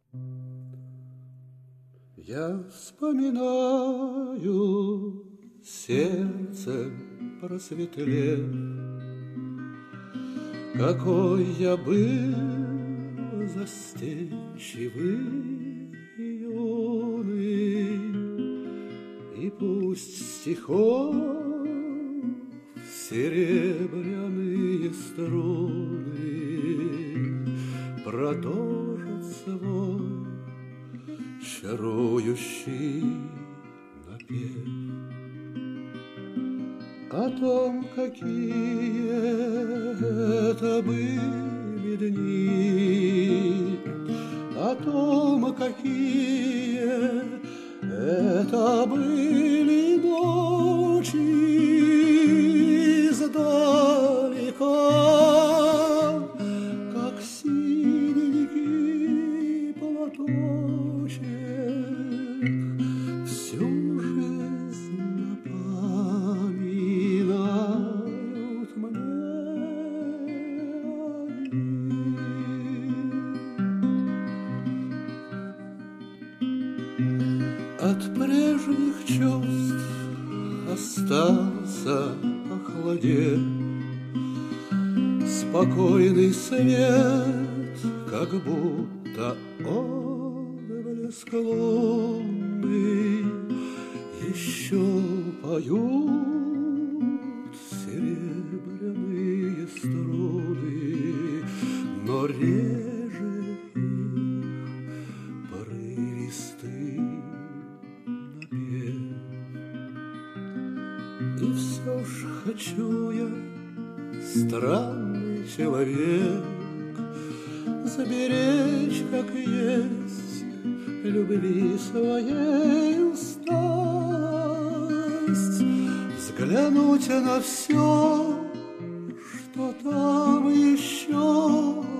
Я вспоминаю, сердце просветлев, какой я был застенчивый и юный, и пусть стихов серебряные струны продолжат свой чарующий напев о том, какие это были дни, о том, какие это были ночи издалека, как синенький платочек всю жизнь напоминают мне они. От прежних чувств остался охладев спокойный свет, как будто отблеск луны. Еще поют серебряные струны, но реже их порывистый напев. И все ж хочу я, странный человек, заберечь, как есть, любви своей страсть, взглянуть на все, что там еще